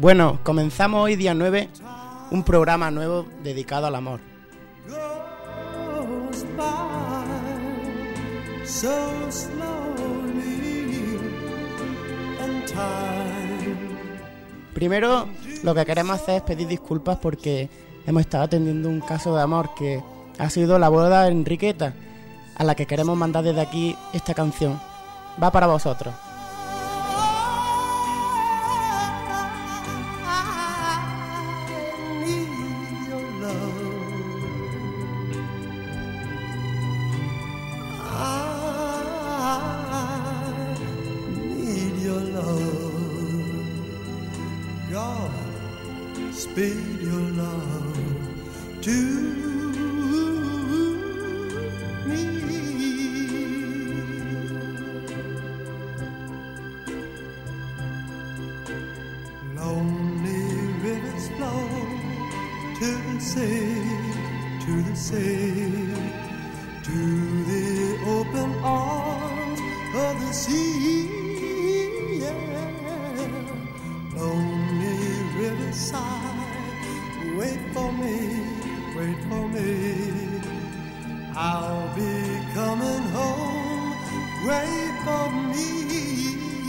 Bueno, comenzamos hoy día 9 un programa nuevo dedicado al amor. Primero, lo que queremos hacer es pedir disculpas porque hemos estado atendiendo un caso de amor que ha sido la boda de Enriqueta, a la que queremos mandar desde aquí esta canción. Va para vosotros. Speed your love to me. Lonely rivers flow to the sea, to the sea, to the open arms of the sea. Yeah. Lonely riverside. Wait for me, I'll be coming home, wait for me.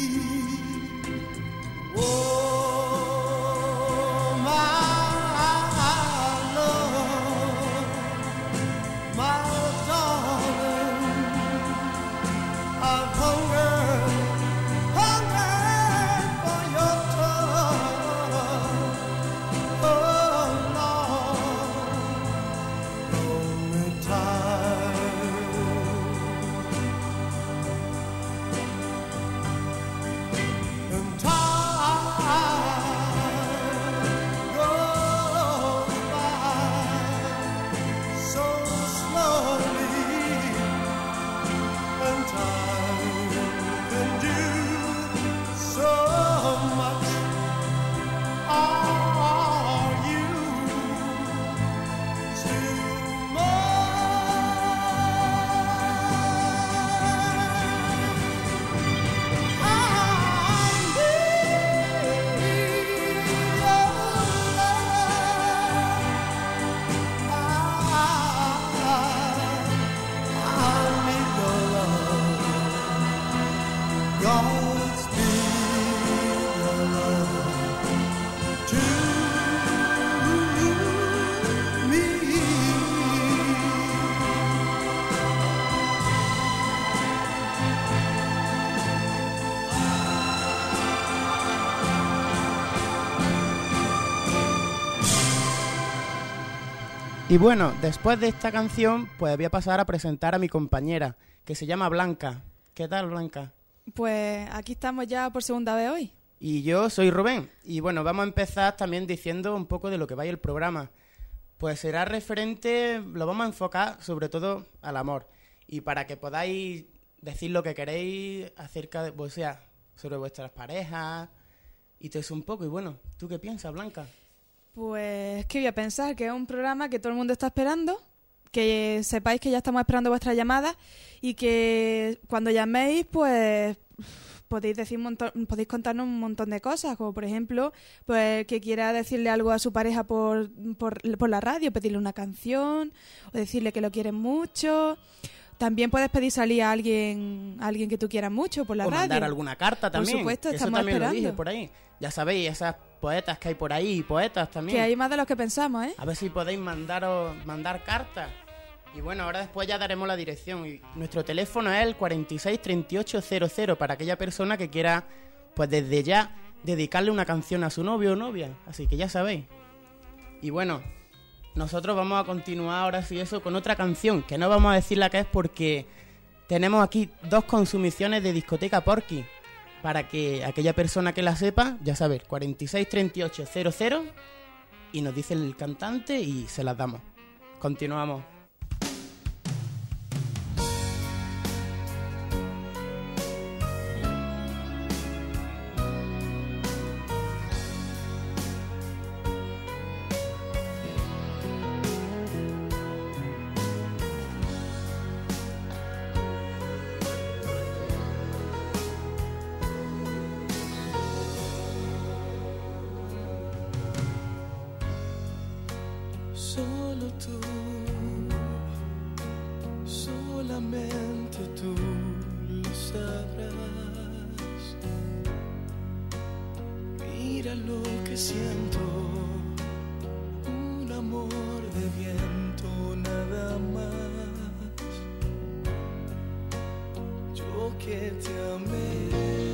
Oh, my love, my darling, I've hungered for your touch. Oh, Y bueno, después de esta canción, pues voy a pasar a presentar a mi compañera, que se llama Blanca. ¿Qué tal, Blanca? Pues aquí estamos ya por segunda vez hoy. Y yo soy Rubén. Y bueno, vamos a empezar también diciendo un poco de lo que vaya el programa. Pues será referente, lo vamos a enfocar sobre todo al amor. Y para que podáis decir lo que queréis acerca de, o sea, sobre vuestras parejas y todo eso un poco. Y bueno, ¿tú qué piensas, Blanca? Pues que voy a pensar que es un programa que todo el mundo está esperando, que sepáis que ya estamos esperando vuestras llamadas y que cuando llaméis, pues podéis podéis contarnos un montón de cosas, como por ejemplo, pues que quiera decirle algo a su pareja por la radio, pedirle una canción o decirle que lo quieres mucho. También puedes pedir salir a alguien que tú quieras mucho por la radio. O mandar alguna carta también. Por supuesto, eso estamos también esperando. Lo dije por ahí. Ya sabéis, esas poetas que hay por ahí, poetas también. Que hay más de los que pensamos, ¿eh? A ver si podéis mandar cartas. Y bueno, ahora después ya daremos la dirección. Y nuestro teléfono es el 46 38 00 para aquella persona que quiera, pues desde ya, dedicarle una canción a su novio o novia. Así que ya sabéis. Y bueno, nosotros vamos a continuar ahora sí eso con otra canción, que no vamos a decir la que es porque tenemos aquí 2 consumiciones de discoteca Porky. Para que aquella persona que la sepa, ya sabe, 46 38 00 y nos dice el cantante y se las damos. Continuamos. Solo tú, solamente tú lo sabrás. Mira lo que siento, un amor de viento nada más. Yo que te amé.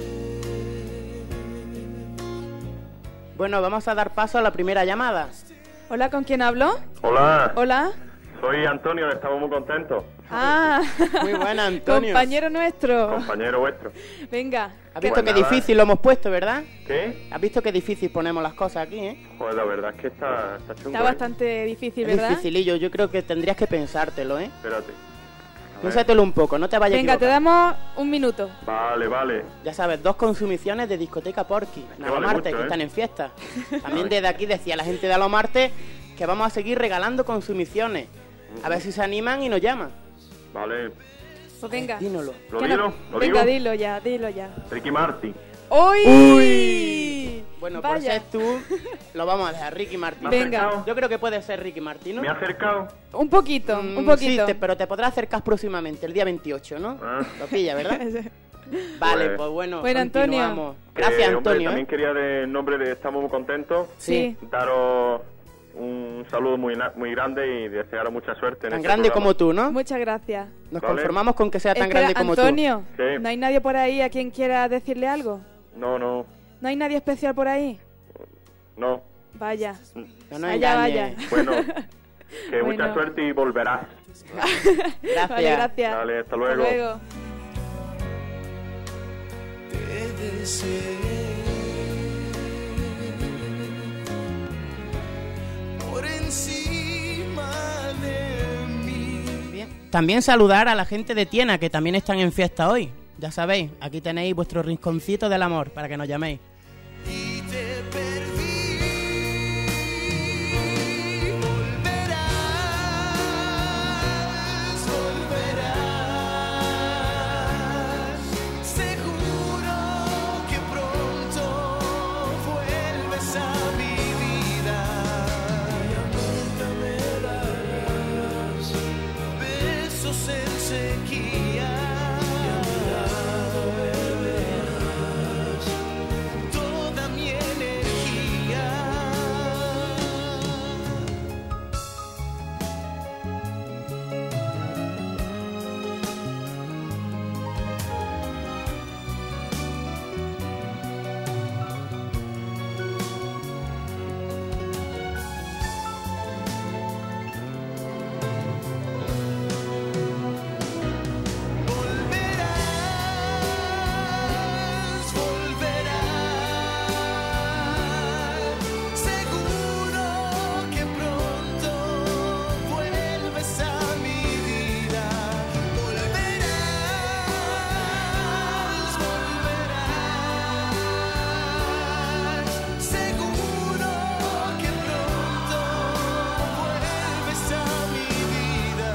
Bueno, vamos a dar paso a la primera llamada. Hola, ¿con quién hablo? Hola, Hola. soy Antonio, estamos muy contentos. Ah, Muy buena, Antonio. compañero nuestro. Compañero vuestro. Venga. ¿Has visto Pues qué nada. difícil lo hemos puesto, verdad? ¿Qué? ¿Has visto qué difícil ponemos las cosas aquí, eh? Pues la verdad es que está chungo. Está bastante difícil, Es ¿verdad? dificilillo, yo creo que tendrías que pensártelo, ¿eh? Espérate. A ver. Piénsatelo un poco, no te vayas a Venga, te equivocar. damos un minuto. Vale, vale. Ya sabes, 2 consumiciones de discoteca Porky, que Nada vale Marte, mucho, que ¿eh? están en fiesta. También desde aquí decía la gente de Alomarte que vamos a seguir regalando consumiciones. A ver si se animan y nos llaman. Vale. Pues venga. Dínoslo. ¿Lo Que digo? no- ¿Lo Venga, digo? dilo ya. Ricky Martin. ¡Uy! Bueno, por Vaya. ser tú, lo vamos a dejar, Ricky Martin. ¿Me has Venga. acercado? Yo creo que puede ser Ricky Martin, ¿no? ¿Me ha acercado? Un poquito, Mm, un poquito. Sí, pero te podrás acercar próximamente, el día 28, ¿no? Ah. Lo pilla, ¿verdad? Vale, Pues- pues bueno, Bueno, Antonio. continuamos. Gracias, Hombre, Antonio. también quería, en nombre de Estamos muy contentos, Sí. daros un saludo muy grande y desearos mucha suerte en Tan este grande programa. como tú, ¿no? Muchas gracias. Nos Vale. conformamos con que sea tan Espera, grande como Antonio, Sí. ¿no hay nadie por ahí a quien quiera decirle algo? No, ¿No hay nadie especial por ahí? no. Vaya. tú. No nos Vaya, engañes. Bueno, que Bueno. mucha suerte y volverás. Gracias. Vale, gracias. Dale, hasta Hasta luego. luego. Te deseé por encima de mí. Bien. También saludar a la gente de Tiena, que también están en fiesta hoy. Ya sabéis, aquí tenéis vuestro rinconcito del amor para que nos llaméis. Y te perdí. Volverás, volverás. Seguro que pronto vuelves a mi vida. Y nunca me darás besos en sequía. Y a mi lado beberás toda mi energía. Volverás, volverás. Seguro que pronto vuelves a mi vida. Volverás, volverás. Seguro que pronto vuelves a mi vida.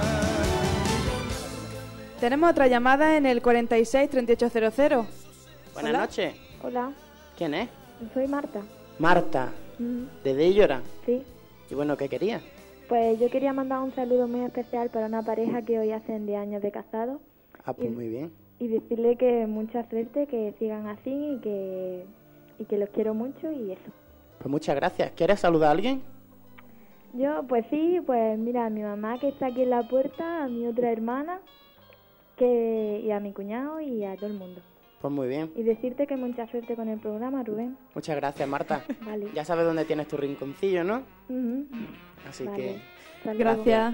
Tenemos otra llamada en el 46 3800. Buenas Hola. noches. Hola, ¿Quién es? soy Marta. Marta, de Dellora. Sí, Y bueno, ¿qué querías? pues yo quería mandar un saludo muy especial para una pareja que hoy hacen 10 años de casado Ah, pues muy bien. y decirle que mucha suerte, que sigan así y que los quiero mucho y eso. Pues muchas gracias. ¿Quieres saludar a alguien? Yo, pues sí, pues mira, a mi mamá que está aquí en la puerta, a mi otra hermana y a mi cuñado y a todo el mundo. Pues muy bien. Y decirte que mucha suerte con el programa, Rubén. Muchas gracias, Marta. Vale. Ya sabes dónde tienes tu rinconcillo, ¿no? Ujú. Así Vale. que... Hasta luego. Gracias.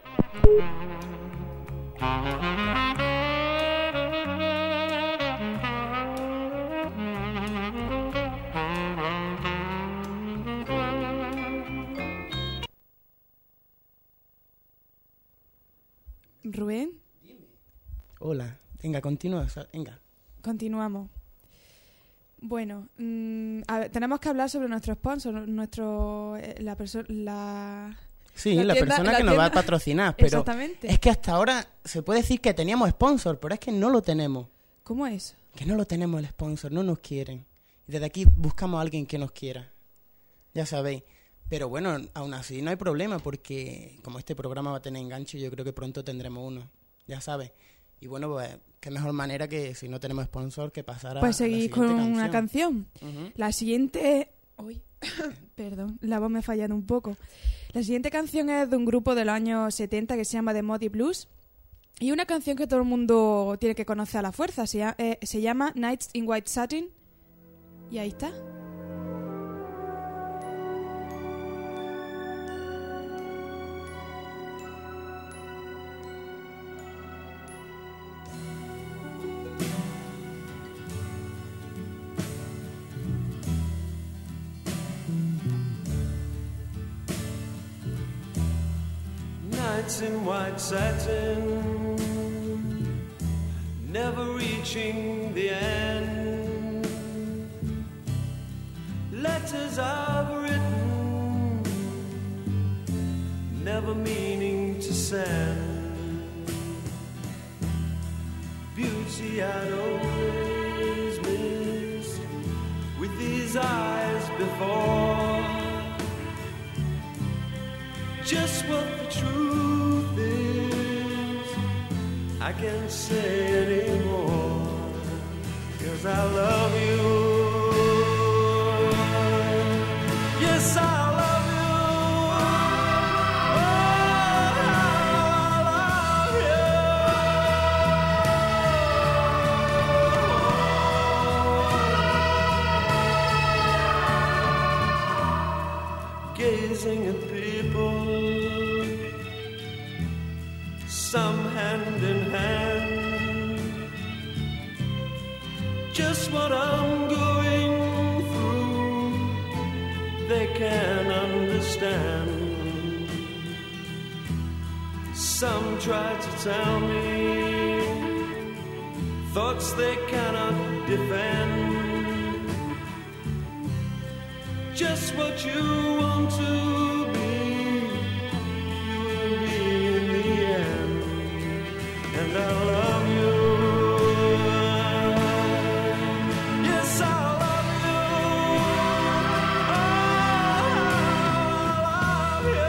Rubén, Hola. Venga, continúa. Venga. continuamos. Bueno, a ver, tenemos que hablar sobre nuestro sponsor, la persona, Sí, La la tienda- persona la que nos va a tienda- patrocinar. Pero Exactamente. es que hasta ahora se puede decir que teníamos sponsor, pero es que no lo tenemos. ¿Cómo es? Que no lo tenemos el sponsor, no nos quieren. Y desde aquí buscamos a alguien que nos quiera. Ya sabéis. Pero bueno, aún así no hay problema porque como este programa va a tener enganche, yo creo que pronto tendremos uno, ya sabes. Y bueno, pues qué mejor manera que si no tenemos sponsor que pasar a Pues la seguir siguiente con una canción. Ujú. La siguiente... Uy, perdón, la voz me ha fallado un poco. La siguiente canción es de un grupo de los años 70 que se llama The Moody Blues. Y una canción que todo el mundo tiene que conocer a la fuerza. Se llama Nights in White Satin. Y ahí está. Nights in white satin, never reaching the end. Letters I've written, never meaning to send. Beauty I'd always missed with these eyes before. Just what the truth is, I can't say anymore, 'cause I love you. Yes, I love you. Oh, I love you. Gazing at people, some hand in hand, just what I'm going through, they can understand. Some try to tell me thoughts they cannot defend, just what you want to be, you will be in the end. And I love you. Yes, I love you. Oh, I love you.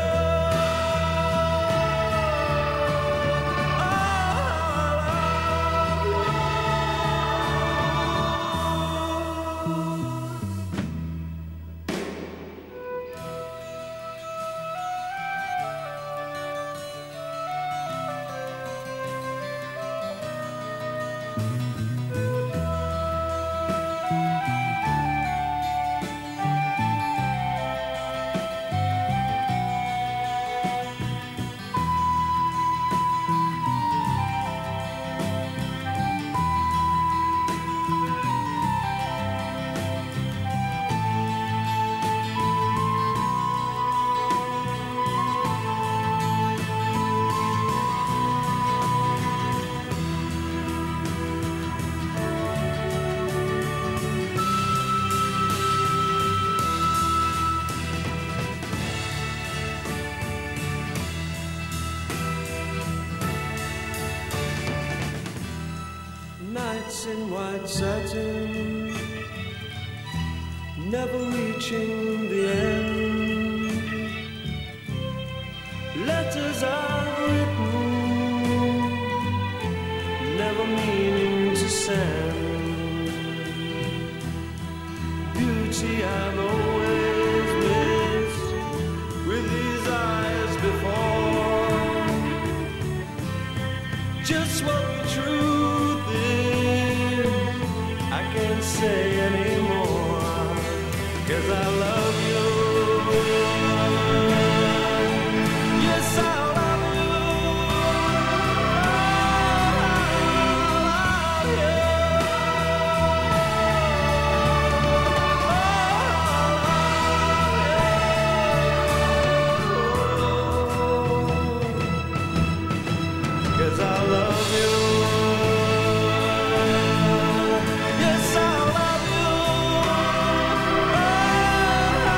Nights in white satin, never reaching the end. Letters I've written, never meaning to send. Beauty I've always missed with these eyes before. Just what the truth is, I can't say anymore, 'cause I love you. Yes, I love you. I love you.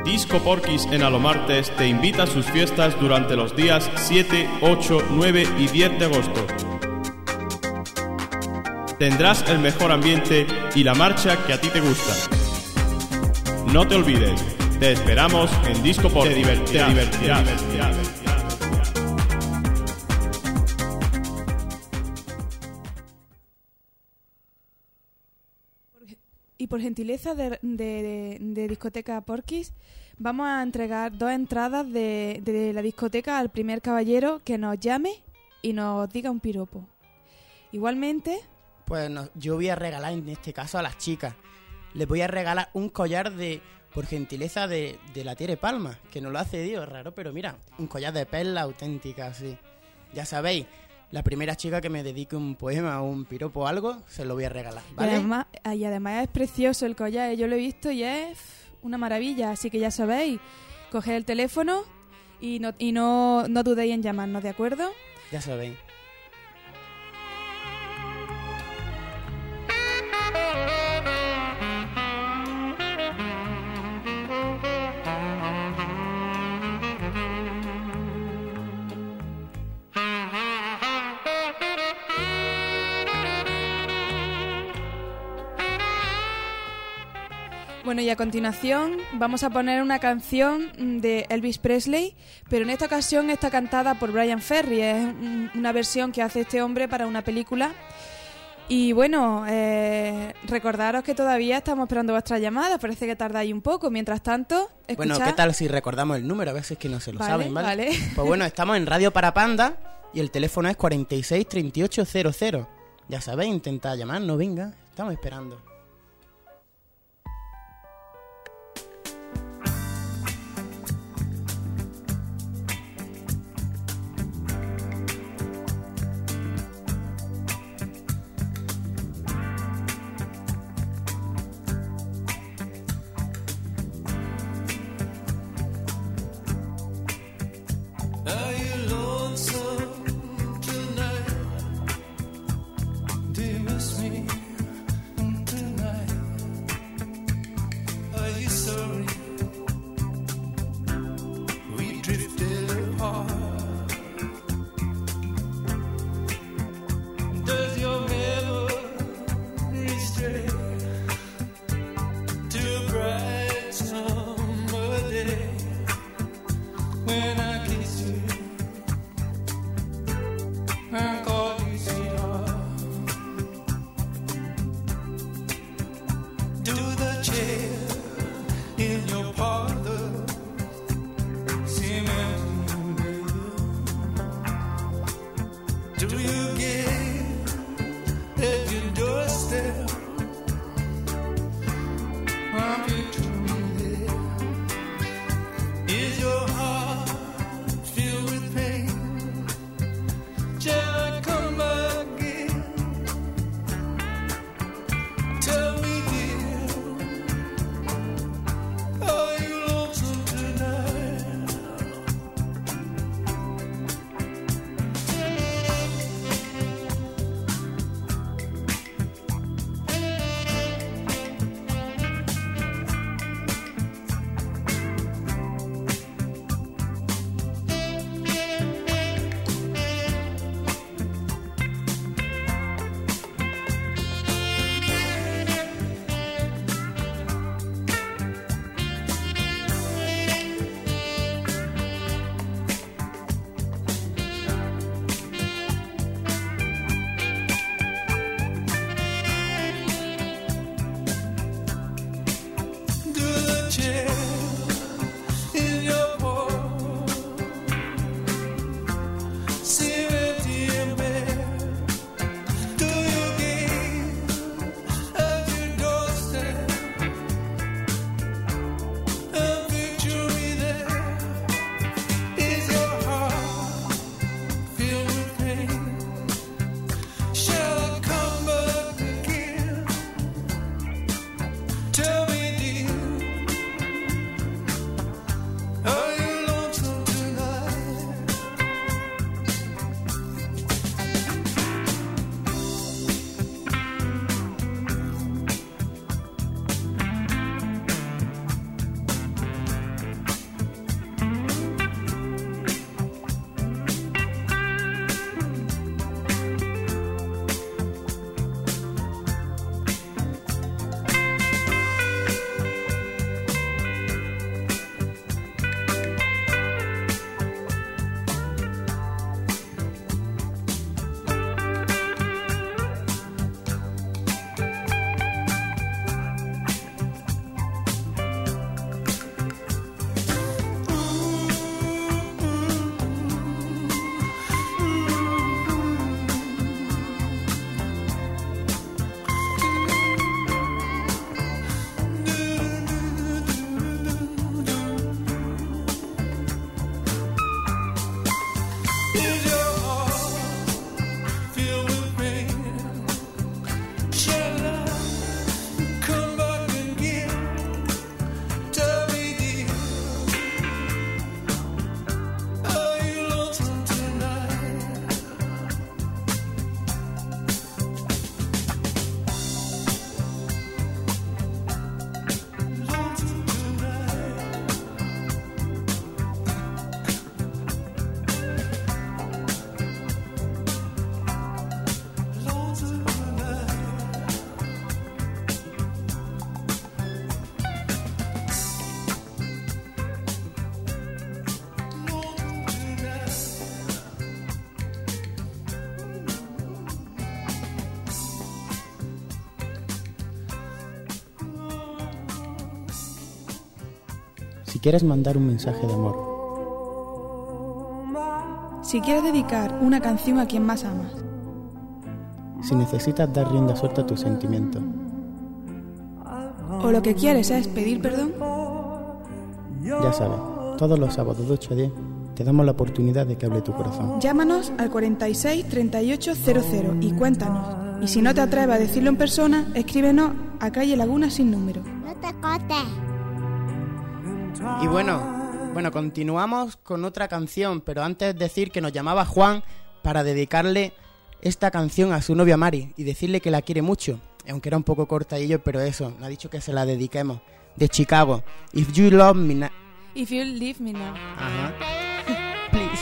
Disco Porquis en Alomartes te invita a sus fiestas durante los días 7, 8, 9 y 10 de agosto. Tendrás el mejor ambiente y la marcha que a ti te gusta. No te olvides, te esperamos en Disco Porquis. Te divertirás. Y por gentileza de Discoteca Porquis, vamos a entregar 2 entradas de la discoteca al primer caballero que nos llame y nos diga un piropo. Igualmente... Pues yo voy a regalar en este caso a las chicas. Les voy a regalar un collar por gentileza de la Tere Palma, que nos lo ha cedido, raro, pero mira, un collar de perla auténtica, sí. Ya sabéis, la primera chica que me dedique un poema o un piropo o algo, se lo voy a regalar, ¿vale? Y además es precioso el collar, yo lo he visto y es una maravilla, así que ya sabéis, coged el teléfono y no dudéis en llamarnos, ¿de acuerdo? Ya sabéis. Bueno, y a continuación vamos a poner una canción de Elvis Presley, pero en esta ocasión está cantada por Brian Ferry. Es una versión que hace este hombre para una película. Y bueno, recordaros que todavía estamos esperando vuestras llamadas. Parece que tardáis un poco. Mientras tanto, escuchad. Bueno, ¿qué tal si recordamos el número? A veces que no se lo saben, ¿vale? Vale. Pues bueno, estamos en Radio para Panda y el teléfono es 46 38 00. Ya sabéis, intentad llamarnos, venga. Estamos esperando. Are you lonesome tonight? Do you miss me tonight? Are you sorry we drifted apart? Does your memory stray to a bright summer day when I kissed you and called you sweetheart? Do the chair in your parlor seem empty, baby? Do you get at your doorstep a picture of me there? Is your heart filled with pain? Shall I come again? Tell me, dear, are Si quieres mandar un mensaje de amor, Si quieres dedicar una canción a quien más amas, si necesitas dar rienda suelta a tus sentimientos, o lo que quieres es pedir perdón, ya sabes, todos los sábados de 8 a 10 te damos la oportunidad de que hable tu corazón. llámanos al 46 38 00 y cuéntanos. Y si no te atreves a decirlo en persona, escríbenos a calle Laguna sin número. No te cortes. Y bueno, continuamos con otra canción, pero antes decir que nos llamaba Juan para dedicarle esta canción a su novia Mari y decirle que la quiere mucho, aunque era un poco cortadillo, pero eso, me ha dicho que se la dediquemos, de Chicago. If you love me now. If you leave me now. Ajá. Please.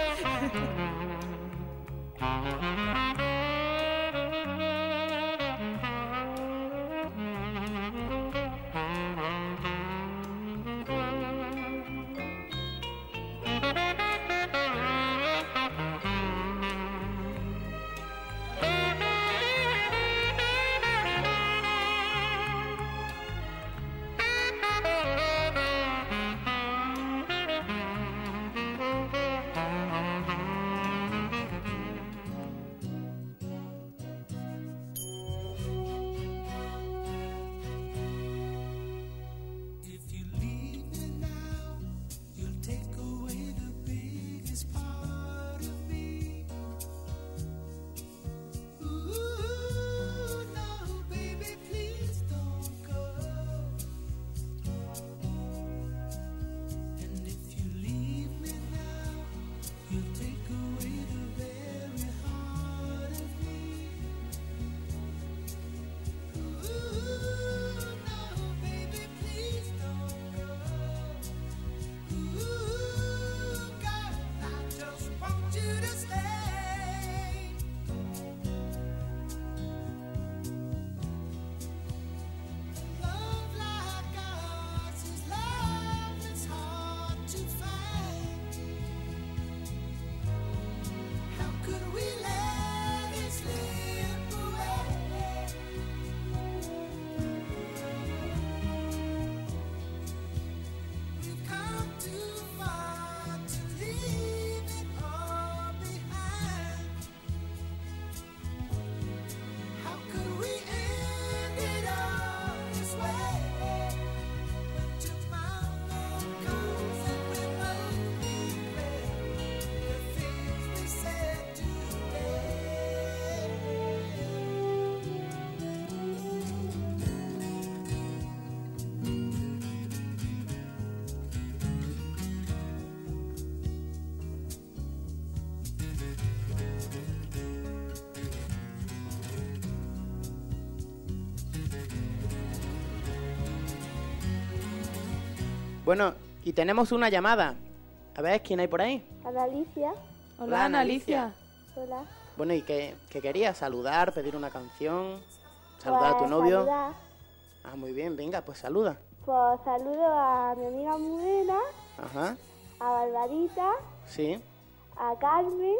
Bueno, y tenemos una llamada. A ver, ¿quién hay por ahí? Ana Alicia. Hola, Ana Alicia. Hola. Bueno, ¿y qué querías? ¿Saludar? ¿Pedir una canción? ¿Saludar a tu Pues, novio? saludar. Ah, muy bien, venga, pues saluda. Pues saludo a mi amiga Mudena, Ajá, a Barbarita, sí, a Carmen,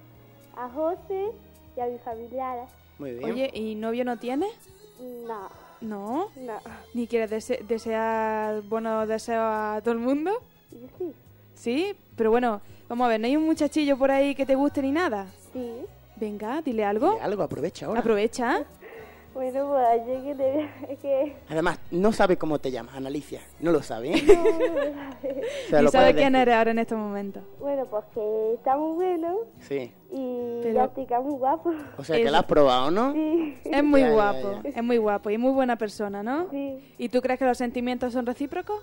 a José y a mis familiares. muy bien. Oye, ¿y novio no tienes? No, No. no. ¿Ni quieres desear buenos deseos a todo el mundo? Yo sí. Sí, pero bueno, vamos a ver, ¿no hay un muchachillo por ahí que te guste ni nada? Sí. Venga, dile algo. Dile algo, aprovecha ahora. Aprovecha. Bueno, pues yo que te... Es que... Además, no sabe cómo te llamas, Ana Alicia. No lo sabe, ¿eh? No, no sabe. Se ¿Y lo sabe puedes quién decir. eres ahora en estos momentos? Bueno, pues que está muy bueno Sí. y Pero- ya estoy muy guapo. O sea, que Eso. la has probado, ¿no? Sí. Es muy Ya, ya, guapo, ya. es muy guapo y muy buena persona, ¿no? Sí. ¿Y tú crees que los sentimientos son recíprocos?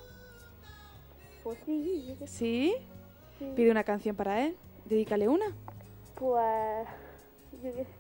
Pues sí, yo que sé. Sí. Sí. Pide una canción para él, dedícale una. Pues... Yo que sé.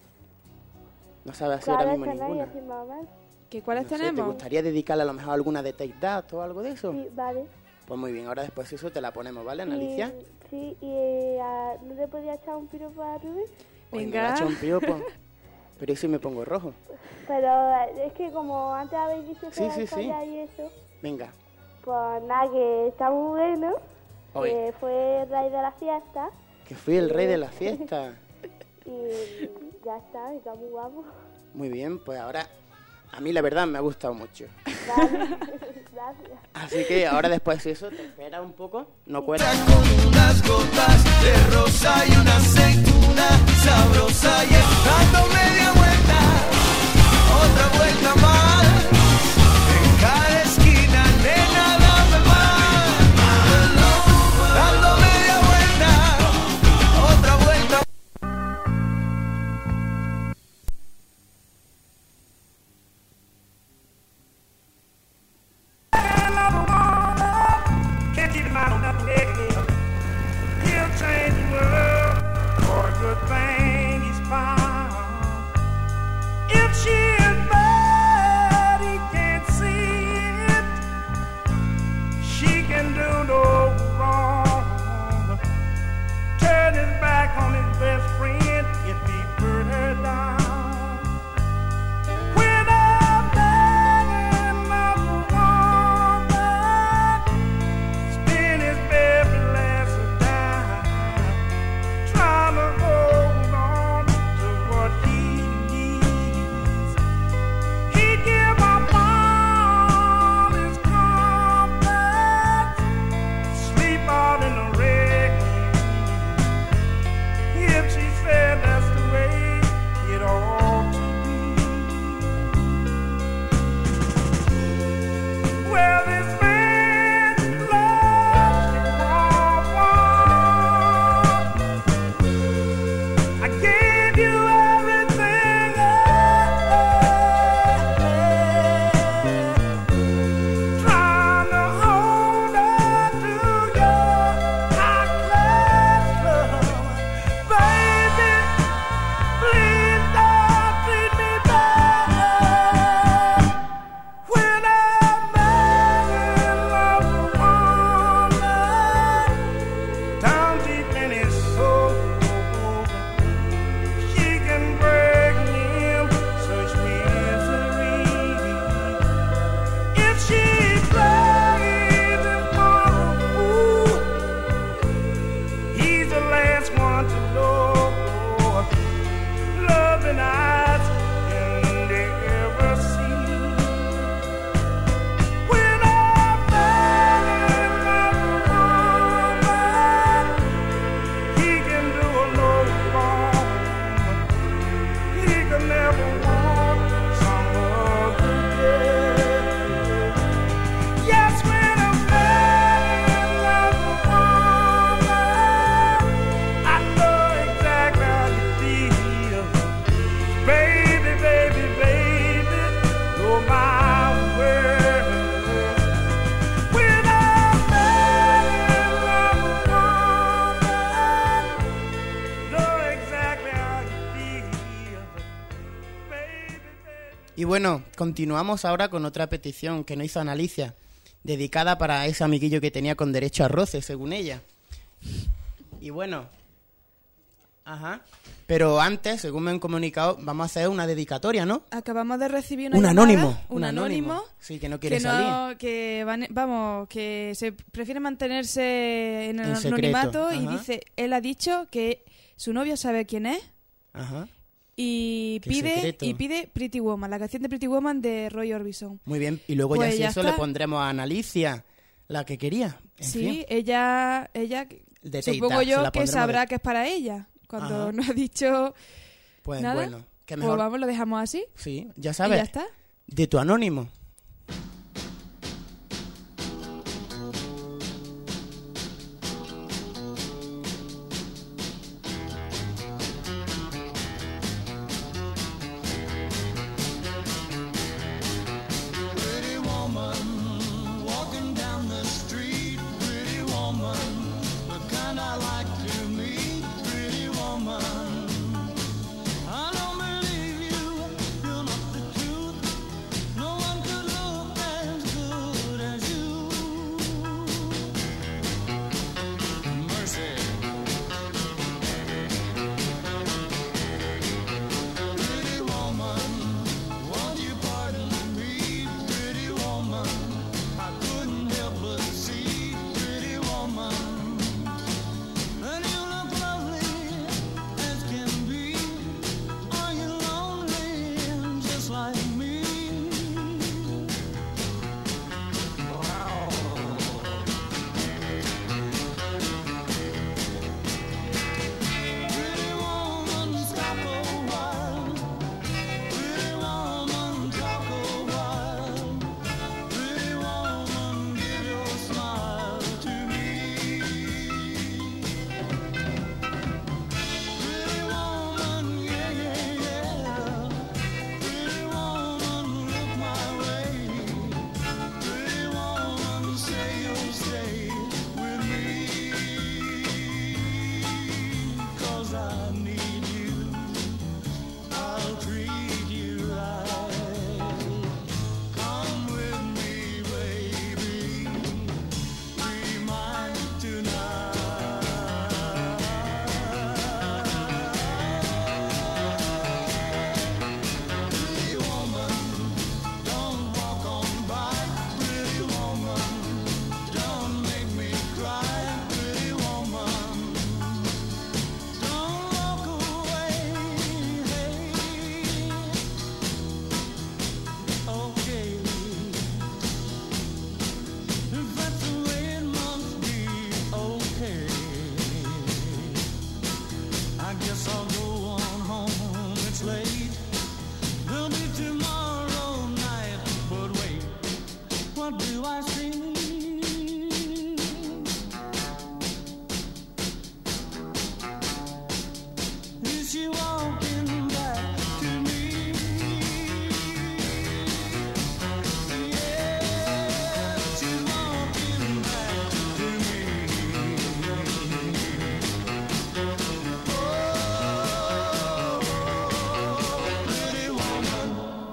No sabe así ahora Cada mismo vez que nadie ninguna. así más mal. ¿Qué cuáles No sé, ¿te tenemos? gustaría dedicarle a lo mejor alguna de Take That o algo de eso? Sí, vale. Pues muy bien, ahora después eso te la ponemos, ¿vale, Ana Y- Alicia? Sí, y ¿no te podía echar un piropo a Rubén? Hoy me Venga. lo ha hecho un piropo. Pero ¿y si me pongo rojo? Pero es que como antes habéis dicho que Sí, era sí, el sí. collar y eso, Venga. pues nada, que está muy bueno, Hoy, que fue el rey de la fiesta que fui el rey de la fiesta. y ya está, está muy guapo. Muy bien, pues ahora a mí la verdad me ha gustado mucho. Gracias. Así que ahora después de eso te espera un poco, no cuela. Con unas gotas de rosa y una aceituna sabrosa y dando media vuelta, otra vuelta más. En cada esquina, nena, dame más. Dando media vuelta, otra vuelta. Can't keep your mind on nothing negative. He'll change the world for a good thing he's found. If she is bad, he can't see it. She can do no wrong. Turn his back on his best friend if he put her down. When I'm begging my woman, spend his very last dime, trying to hold on to what he needs. He give up all his comfort, sleep out in the rain. If she said that's the way it ought to be. Well, this man loves you, I gave you everything, trying to hold on to your high-class love. Baby, please don't treat me bad. When I'm in love with woman, down deep in his soul, she can bring him such misery. If she plays him for a fool, he's the last one to know. Loving eyes can never see. When I'm in love with woman, he can do no wrong. He can never want some other girl. Yes, when I'm in love with woman, I know exactly how you feel. Baby, baby, baby, know my word. When I'm in love with woman, know exactly how you feel. Baby, baby. Y bueno, continuamos ahora con otra petición que nos hizo Analicia, dedicada para ese amiguillo que tenía con derecho a roce, según ella. Y bueno, pero antes, según me han comunicado, vamos a hacer una dedicatoria, ¿no? Acabamos de recibir una Un llamada, anónimo. un anónimo Sí, que no quiere que salir. que se prefiere mantenerse en el En secreto, anonimato y ajá. dice, él ha dicho que su novio sabe quién es Ajá. y Qué pide secreto. Pretty Woman, la canción de Pretty Woman de Roy Orbison. Muy bien. Y luego Pues ya si ya eso está. le pondremos a Analicia, la que quería. En Sí, fin. ella De supongo Teita, se yo la que pondremos sabrá de- que es para ella. Cuando Ajá. nos ha dicho Pues nada, bueno, que pues mejor. vamos, lo dejamos así Sí, ya y sabes. ya está. De tu anónimo. Pretty woman, walking down the street. Pretty woman, the kind I like to meet. Pretty woman, I don't believe you. You're not the truth. No one could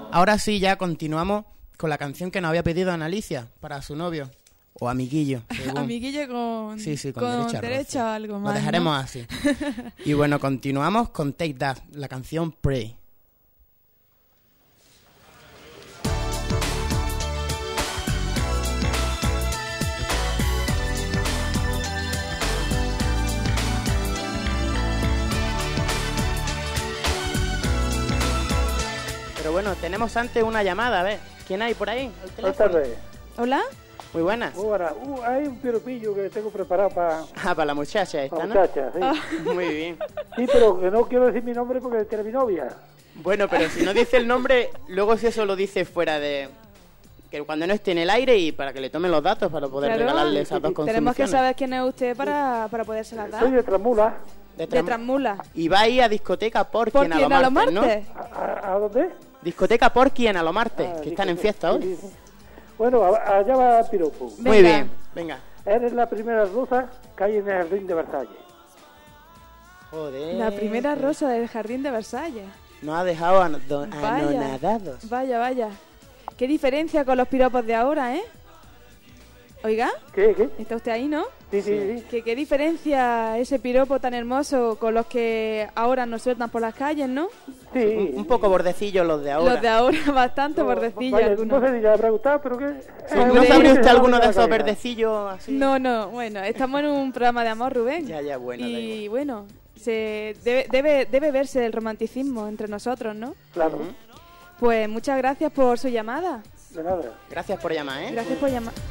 Ahora sí, ya continuamos con la canción que nos había pedido Analicia para su novio. O amiguillo. según. Amiguillo con, Sí, con derecho a derecho roce. a algo Lo más. dejaremos ¿no? así. Y bueno, continuamos con Take That, la canción Pray. Pero bueno, tenemos antes una llamada, a ver. ¿Quién hay por ahí? ¿Al Buenas teléfono? tardes. ¿Hola? Muy buenas. Ahora, hay un piropillo que tengo preparado para Ah, para la muchacha esta, la ¿no? muchacha, sí. Muy bien. Sí, pero que no quiero decir mi nombre porque tiene mi novia. Bueno, pero si no dice el nombre, luego si eso lo dice fuera de... Que cuando no esté en el aire y para que le tomen los datos para poder Claro. regalarle esas dos consumiciones. Tenemos que saber quién es usted para podérsela Soy dar. de Tramula. De De Tram- Transmula. Y va a ir a discoteca Porky ¿Por en quién a los Alomarte, ¿no? martes? ¿A dónde? Discoteca Porky en Alomarte, Ah, que están en sí, fiesta sí, hoy. sí, sí. Bueno, allá va el piropo. Muy Venga. bien, venga. Eres la primera rosa que hay en el jardín de Versalles. Joder. La primera rosa del jardín de Versalles. Nos ha dejado Vaya. anonadados. Vaya, vaya. Qué diferencia con los piropos de ahora, ¿eh? Oiga, ¿Qué? está usted ahí, ¿no? Sí, sí, sí. Que qué diferencia ese piropo tan hermoso con los que ahora nos sueltan por las calles, ¿no? Sí. Un poco bordecillos los de ahora. Los de ahora, bastante bordecillos Vaya, algunos. no sé si ya habrá gustado, pero que... Sí, ¿no sabría usted alguno de esos verdecillos así? No, bueno, estamos en un programa de amor, Rubén. Ya, bueno, da Y igual. bueno, debe verse el romanticismo entre nosotros, ¿no? Claro, Ujú. Pues muchas gracias por su llamada. de nada. Gracias por llamar, ¿eh? Gracias por llamar.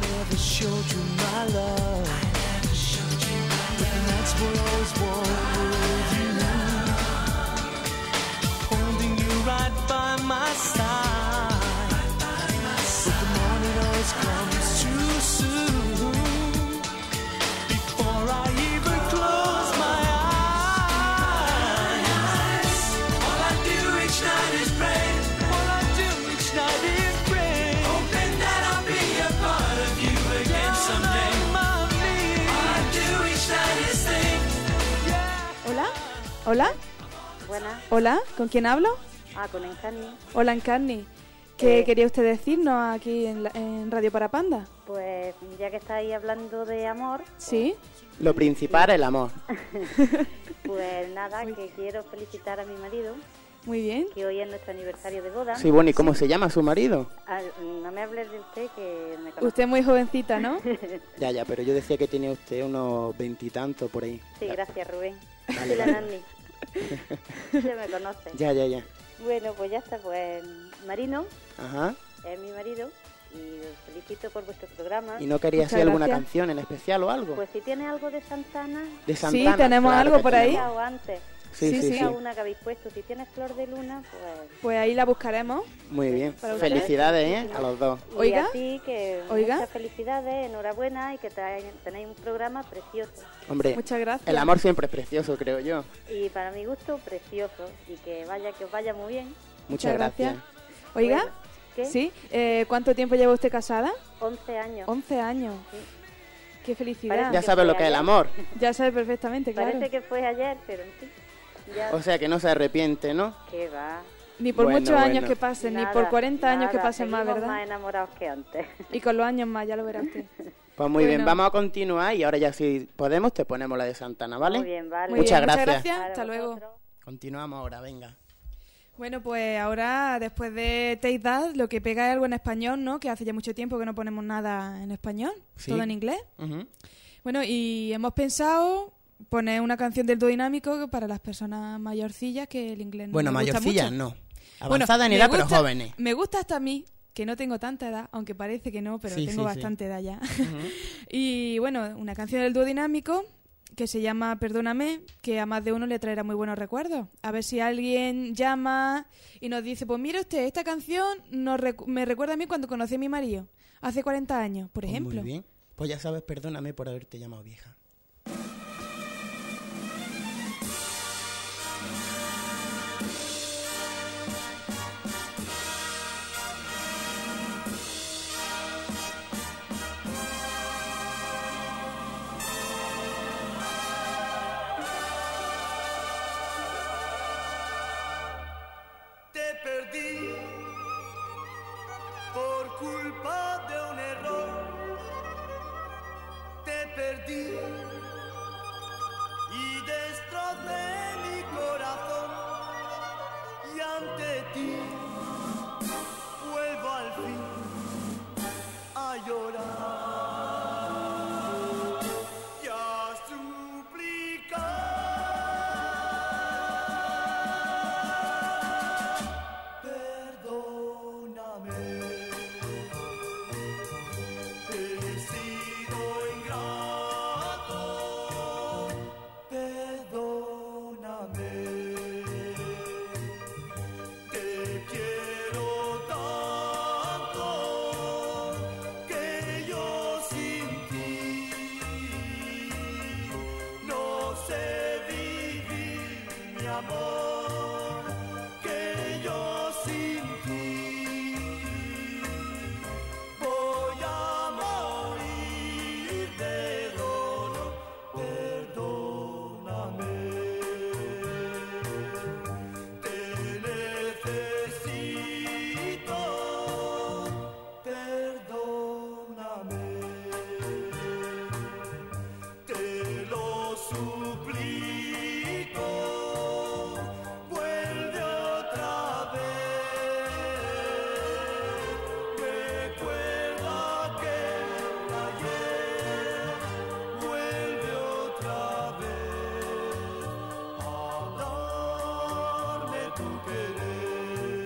Hola, hola, Buenas. hola, ¿con quién hablo? Con Encarni. Hola, Encarni. ¿Qué quería usted decirnos aquí en Radio Parapanda? Pues ya que estáis hablando de amor, Sí, Lo principal, el amor. pues nada, que quiero felicitar a mi marido, muy bien. que hoy es nuestro aniversario de boda. Sí, bueno, ¿y cómo se llama su marido? No me hables de usted, que me conoce. Usted es muy jovencita, ¿no? Ya, pero yo decía que tenía usted unos veintitantos por ahí. Sí, gracias, Rubén. Vale, Sí, la vale. Nani. Se me conoce. Ya. Bueno, pues ya está, pues Marino Ajá. es mi marido y os felicito por vuestro programa. ¿Y no quería Muchas hacer alguna gracias. canción en especial o algo? Pues si tiene algo de Santana, De Santana. tenemos claro algo que por ahí. tenemos. o antes. Sí. Sí. Una que habéis puesto, si tienes Flor de Luna, pues... Pues ahí la buscaremos. Muy bien. Para ustedes. Felicidades, ¿eh? A los dos. Y Oiga. a ti, que Oiga. muchas felicidades, enhorabuena y que tenéis un programa precioso. Hombre, Muchas gracias. el amor siempre es precioso, creo yo. Y para mi gusto, precioso. Y que os vaya muy bien. Muchas gracias. Oiga, Bueno, ¿qué? ¿sí? ¿Cuánto tiempo lleva usted casada? 11 años. 11 años. Sí. Qué felicidad. Parece Ya sabes lo que es el amor. Ya sabe perfectamente, claro. Parece que fue ayer, pero en fin. Ya O sea que no se arrepiente, ¿no? que va. Ni por Bueno, muchos años bueno. que pasen, ni Nada, por 40 años que nada, pasen más, seguimos ¿verdad? más enamorados que antes. Y con los años más, ya lo verá usted. Pues muy bien, Bueno. vamos a continuar y ahora ya si podemos te ponemos la de Santana, ¿vale? Muy bien, vale. Muy Muchas bien, gracias. Para Hasta luego. vosotros. Continuamos ahora, venga. Bueno, pues ahora, después de Take That, lo que pega es algo en español, ¿no? Que hace ya mucho tiempo que no ponemos nada en español, Sí. todo en inglés. Ujú. Bueno, y hemos pensado poner una canción del dúo dinámico para las personas mayorcillas, que el inglés no Bueno, me gusta mayorcillas mucho. no. Bueno, Avanzada en me edad, pero gusta- jóvenes. Me gusta hasta a mí, que no tengo tanta edad, aunque parece que no, pero Sí, tengo sí, sí. bastante edad ya. Ujú. Y bueno, una canción del dúo dinámico que se llama Perdóname, que a más de uno le traerá muy buenos recuerdos. A ver si alguien llama y nos dice, pues mire usted, esta canción me recuerda a mí cuando conocí a mi marido, hace 40 años, por Pues ejemplo. muy bien. Pues ya sabes, perdóname por haberte llamado vieja. Te perdí perdí y destrocé mi corazón y ante ti vuelvo al fin a llorar y a suplicar. Perdóname, he sido ingrato. Perdóname, te quiero tanto que yo sin ti no sé vivir, mi amor, que yo sin ti voy a morir de dolor. Perdóname, te necesito. Perdóname, te lo suplico. Vuelve otra vez. Recuerda que ayer. Vuelve otra vez a darme tu querer.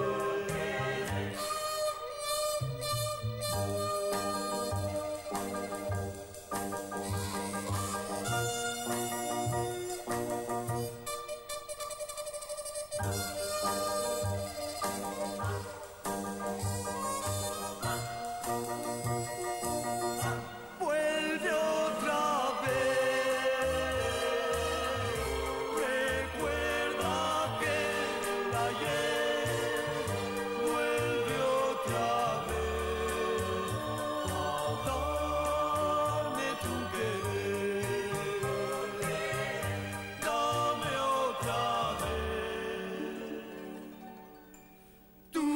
Vuelve otra vez. Recuerda que ayer. Vuelve otra vez a darme tu querer. Dame otra vez tu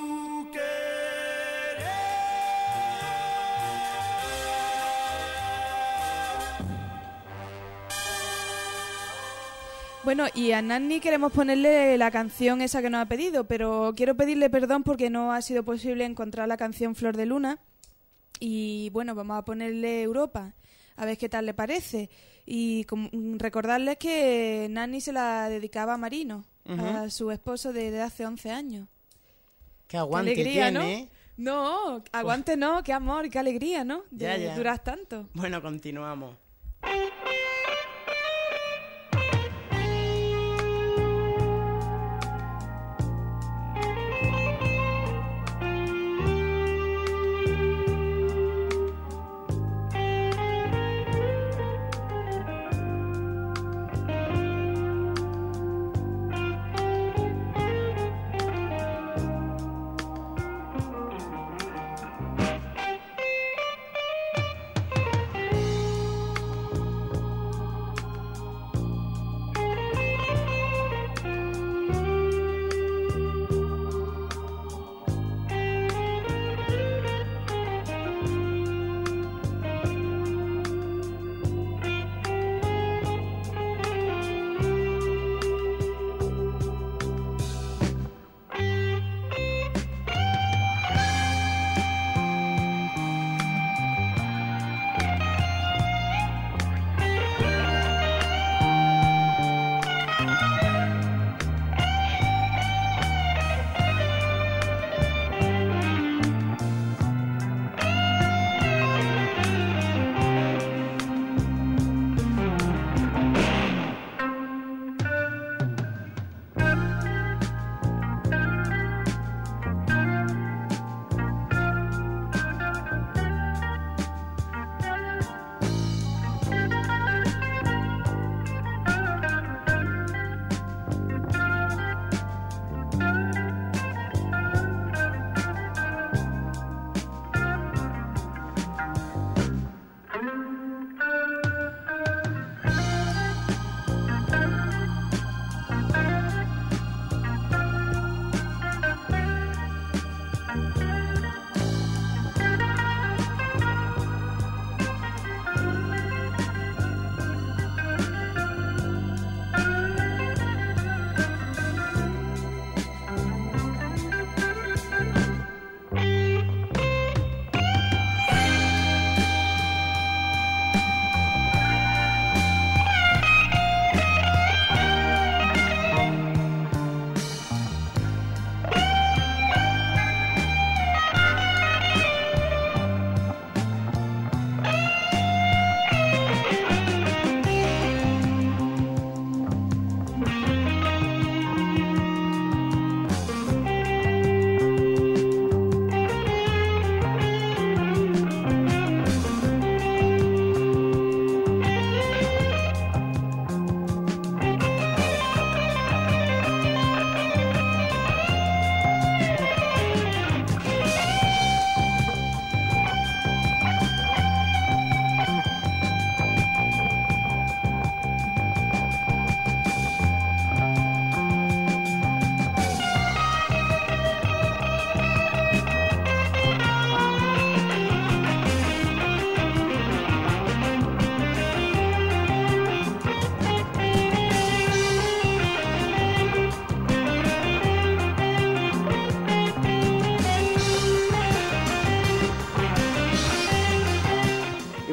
Bueno, y a Nanny queremos ponerle la canción esa que nos ha pedido, pero quiero pedirle perdón porque no ha sido posible encontrar la canción Flor de Luna. Y bueno, vamos a ponerle Europa, a ver qué tal le parece. Y recordarles que Nanny se la dedicaba a Marino, a su esposo de hace 11 años. Qué aguante alegría, tiene, ¿no? No, aguante no, qué amor, qué alegría, ¿no? De Ya. durar tanto. Bueno, continuamos.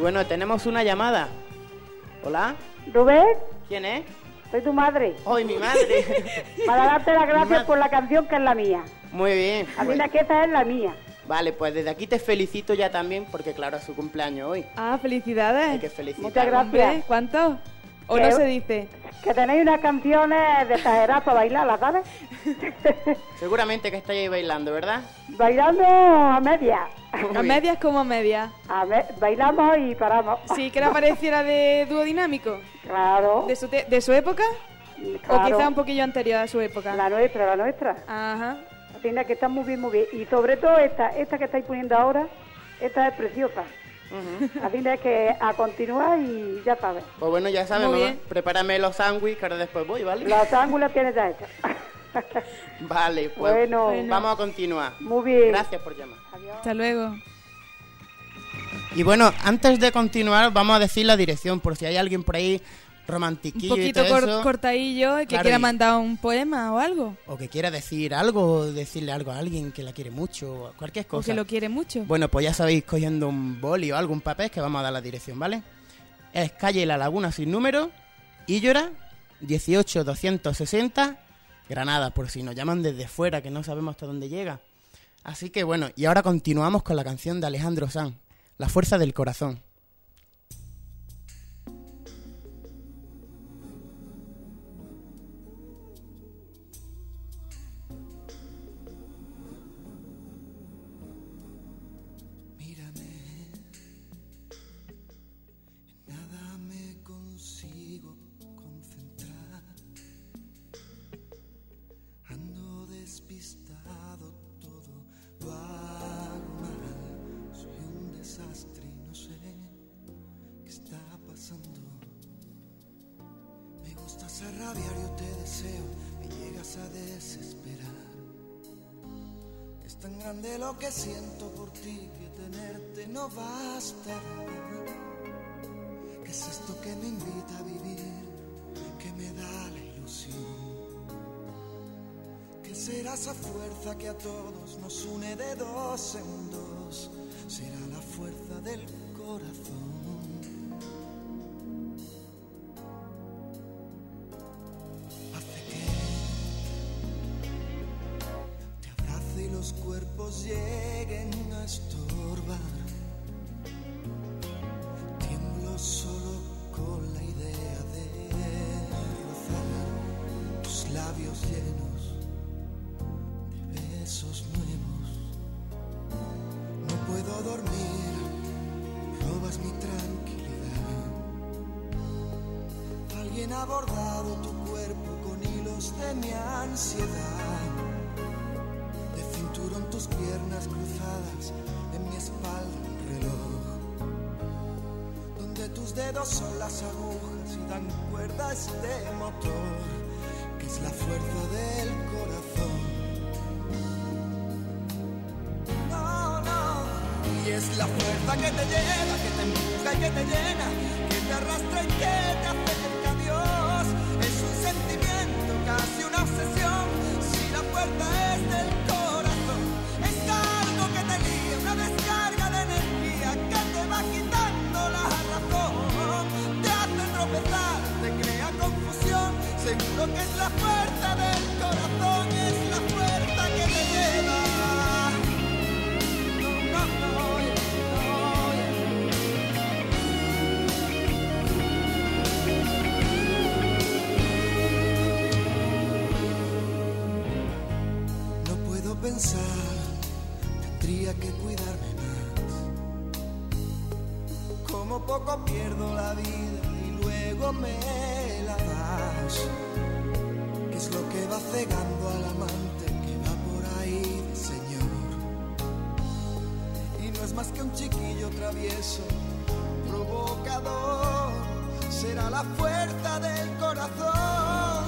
bueno, tenemos una llamada. ¿Hola? Rubén, ¿Quién es? soy tu madre. ¡Ay, mi madre! Para darte las gracias madre. por la canción que es la mía. Muy bien. Adivina que esa es la mía. Vale, pues desde aquí te felicito ya también, porque claro, es su cumpleaños hoy. Ah, felicidades. Hay que felicitar. Muchas gracias. Hombre, ¿cuánto? ¿O Que- no se dice? Que tenéis unas canciones de exageradas para bailarlas, ¿sabes? Seguramente que estáis ahí bailando, ¿verdad? Bailando a media. A medias como a medias. Bailamos y paramos. Sí, que era pareciera de dúo dinámico. Claro. ¿De su época? Claro. ¿O quizá un poquillo anterior a su época? La nuestra. Ajá. Atienda que está muy bien, muy bien. Y sobre todo esta que estáis poniendo ahora, esta es preciosa. Atienda que a continuar y ya sabes. Pues bueno, ya sabes, Muy mamá. bien. Prepárame los sándwiches, que ahora después voy, ¿vale? Los ángulos tienes ya hechos. Vale, pues Bueno. vamos a continuar. Muy bien. Gracias por llamar. Hasta luego. Y bueno, antes de continuar, vamos a decir la dirección, por si hay alguien por ahí Un romantiquillo y poquito todo eso, cortadillo y que Claro, quiera y- mandar un poema o algo. o que quiera decir algo, o decirle algo a alguien que la quiere mucho, o cualquier O cosa. que lo quiere mucho. Bueno, pues ya sabéis, cogiendo un boli o algún papel que vamos a dar la dirección, ¿vale? Es calle La Laguna sin número, Illora, 18260, Granada, por si nos llaman desde fuera, que no sabemos hasta dónde llega. Así que bueno, y ahora continuamos con la canción de Alejandro Sanz, La fuerza del corazón. Nada me consigo concentrar. Ando despistado, todo lo hago mal. Soy un desastre y no sé qué está pasando. Me gustas a rabiar, yo te deseo, me llegas a desesperar. Es tan grande lo que siento por ti que tenerte no basta. ¿Qué es esto que me invita a vivir? Que me da la ilusión. ¿Qué será esa fuerza que a todos nos une de dos en dos? Será la fuerza del corazón. Hace que te abrace y los cuerpos lleguen a estorbar. Tiemblo solo con la idea de rozar tus labios llenos de besos nuevos. No puedo dormir, robas mi tranquilidad. Alguien ha bordado tu cuerpo con hilos de mi ansiedad. De cinturón tus piernas cruzadas, en mi espalda un reloj. Donde tus dedos son las agujas y dan cuerda a este motor, que es la fuerza del corazón. No, no, y es la fuerza que te lleva, que te empuja y que te llena, que te arrastra y que te acerca a Dios. Es un sentimiento, casi una obsesión, si la fuerza es del corazón. Es algo que te lía, una descarga de energía que te va quitando la razón. Te hace tropezar, te crea confusión, seguro que es la fuerza del corazón, es la fuerza que te lleva. No, no, no, no puedo pensar, tendría que cuidarme más. Como poco pierdo la vida y luego me la das. ¿Qué es lo que va cegando al amante que va por ahí de señor? Y no es más que un chiquillo travieso, provocador. Será la fuerza del corazón.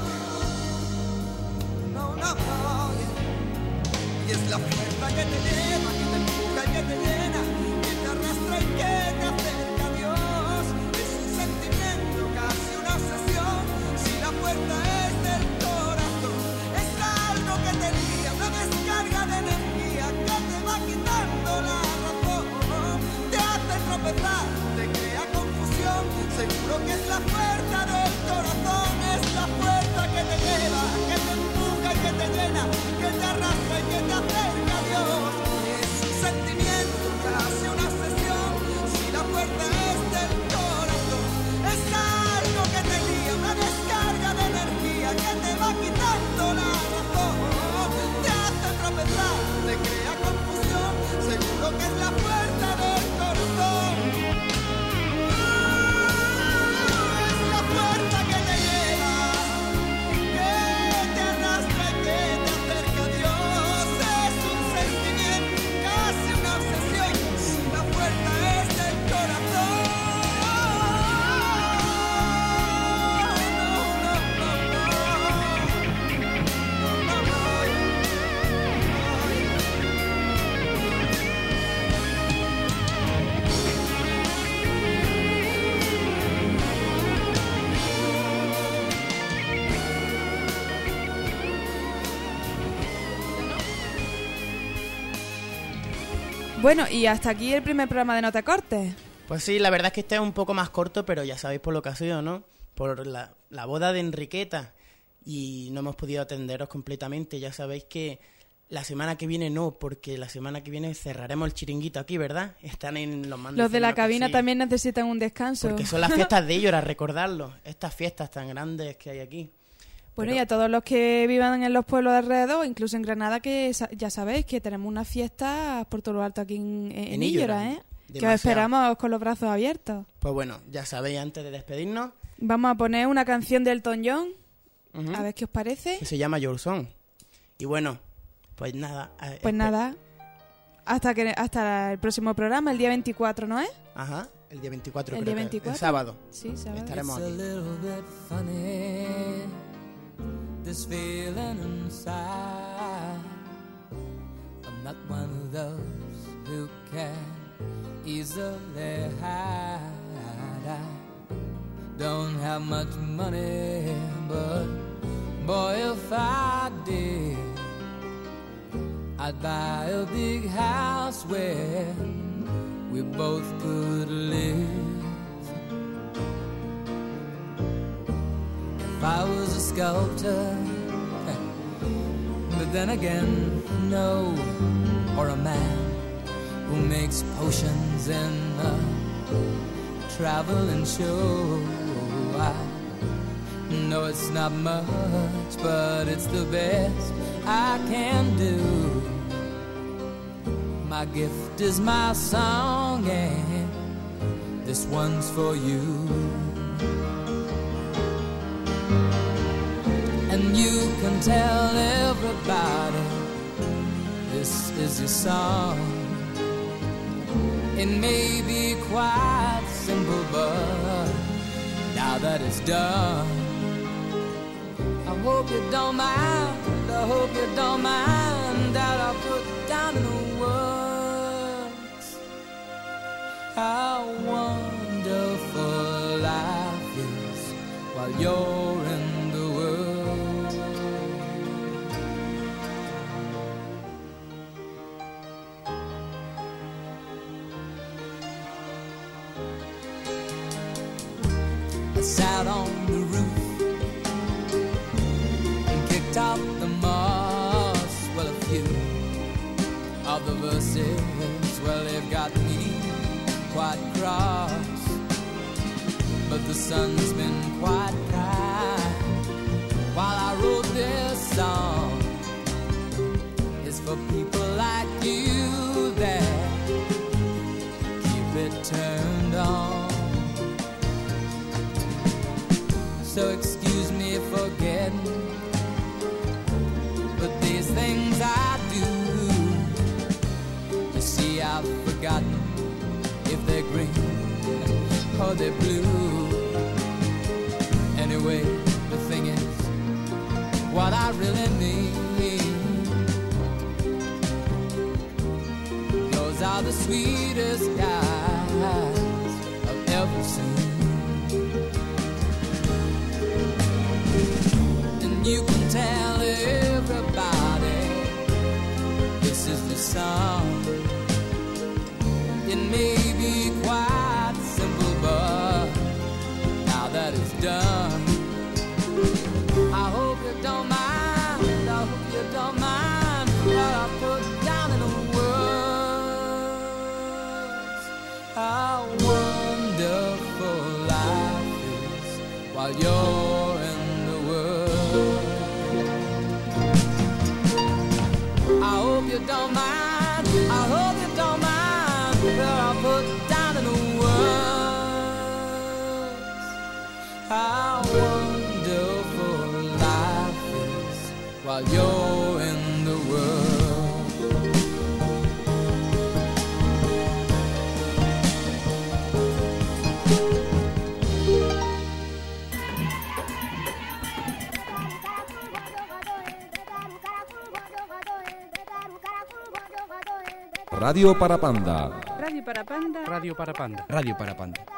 No, no, no. Y es la fuerza que te lleva, que te empuja y que te llena, que te arrastra y que te acerca a Dios. Es un sentimiento, casi una obsesión, si la fuerza es del corazón. Es algo que te lía, una descarga de energía que te va quitando la razón. Te hace tropezar, te crea Bueno, y hasta aquí el primer programa de No Te Cortes. Pues sí, la verdad es que este es un poco más corto, pero ya sabéis por lo que ha sido, ¿no? Por la boda de Enriqueta, y no hemos podido atenderos completamente. Ya sabéis que la semana que viene no, porque la semana que viene cerraremos el chiringuito aquí, ¿verdad? Están en los mandos. Los de la cabina sí, también necesitan un descanso. porque son las fiestas de ellos, a recordarlo. Estas fiestas tan grandes que hay aquí. Bueno, Pero- y a todos los que vivan en los pueblos de alrededor, incluso en Granada, que ya sabéis que tenemos una fiesta por todo lo alto aquí en Illora, ¿eh? Que os Demasiado. esperamos con los brazos abiertos. Pues bueno, ya sabéis, antes de despedirnos, Vamos a poner una canción de Elton John, ujú, a ver qué os parece. que se llama Your Song. Y bueno, pues nada. Pues nada, hasta el próximo programa, el día 24, ¿no es? Ajá, el día 24, El creo día que 24. el sábado. Sí, sábado. Estaremos It's a aquí. little bit funny, this feeling inside. I'm not one of those who can easily hide. I don't have much money, but boy, if I did, I'd buy a big house where we both could live. If I was a sculptor, but then again, no, or a man who makes potions in a traveling show. I know it's not much, but it's the best I can do. My gift is my song, and this one's for you. And you can tell everybody this is your song. It may be quite simple, but now that it's done, I hope you don't mind, I hope you don't mind that I put down in the words how wonderful life is while you're in the world. I sat on the roof and kicked out the moss. Well, a few of the verses, well, they've got me quite cross. But the sun's been quite kind while I wrote this song. It's for people like you that keep it turned on. So excuse me for getting, but these things I do, you see I've forgotten if they're green or they're blue. Anyway, the thing is, what I really mean, those are the sweetest guys I've ever seen. You can tell everybody this is the song. It may be quite simple, but now that it's done, I hope you don't mind, I hope you don't mind what I put down in the words. How wonderful life is while you're in the world. I hope you don't mind, I hope you don't mind what I put down in the words. How wonderful life is while you're in the world. Radio para Panda. Radio para Panda. Radio para Panda. Radio para Panda.